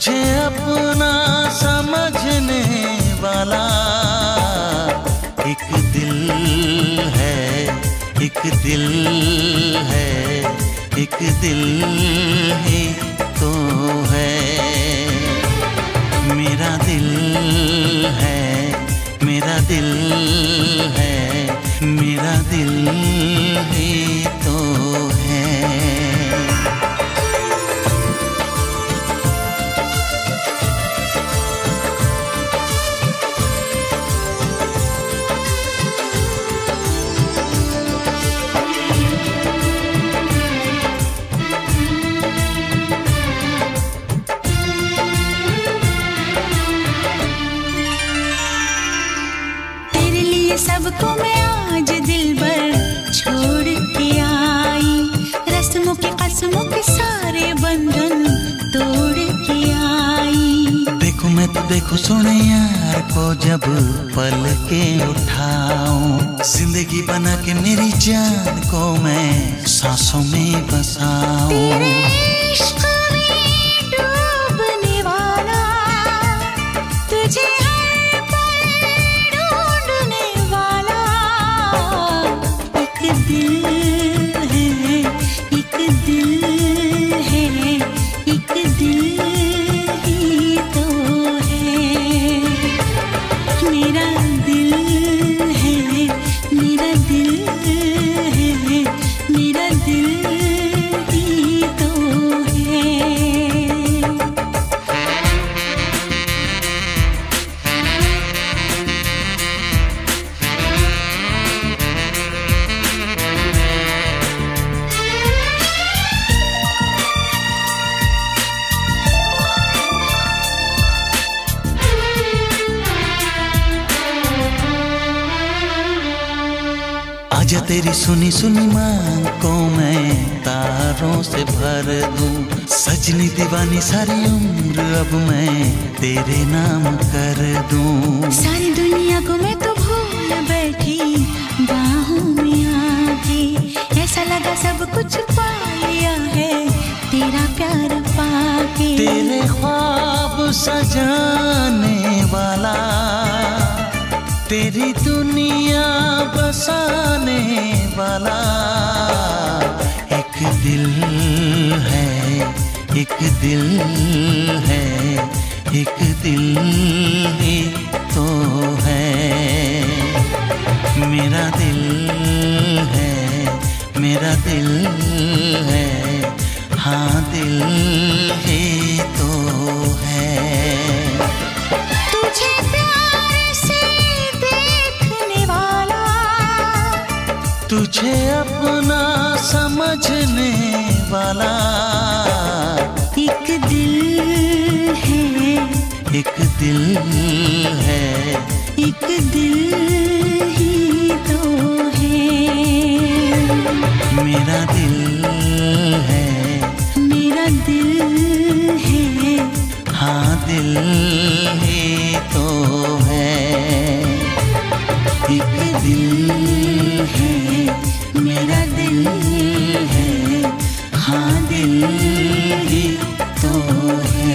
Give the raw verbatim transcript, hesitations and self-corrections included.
तुझे अपना समझने वाला एक दिल है, एक दिल है, एक दिल ही तो है। मेरा दिल है, मेरा दिल है, मेरा दिल ही तो है। सबको मैं आज दिल भर छोड़ के आई, रस्मों के कसमों के सारे बंधन तोड़ के आई। देखो मैं तो देखो सुने यार को जब पल के उठाऊं, जिंदगी बना के मेरी जान को मैं सांसों में बसाऊं। तेरे इश्क में डूबने वाला तुझे दिल है, एक दिल है, एक दिल ही तो है। मेरा दिल है, मेरा दिल है, मेरा दिल ही तो है। आजा तेरी सुनी सुनी मांग को मैं तारों से भर दूं, सजनी दीवानी सारी उम्र अब मैं तेरे नाम कर दूं। सारी दुनिया को मैं तो भूल बैठी बाहों में आके, ऐसा लगा सब कुछ पा लिया है तेरा प्यार पाके। तेरे ख्वाब सजाने वाला, तेरी दुनिया बसाने वाला एक दिल है, एक दिल है, एक दिल ही तो है। मेरा दिल है, मेरा दिल है, हाँ दिल ही तो है। तुझे प्यार से देखने वाला, तुझे अपना समझने वाला एक दिल है, एक दिल है, एक दिल ही तो है। मेरा दिल है, मेरा दिल है, हाँ दिल ही तो है। एक दिल है, मेरा दिल है, हाँ दिल ही तो है।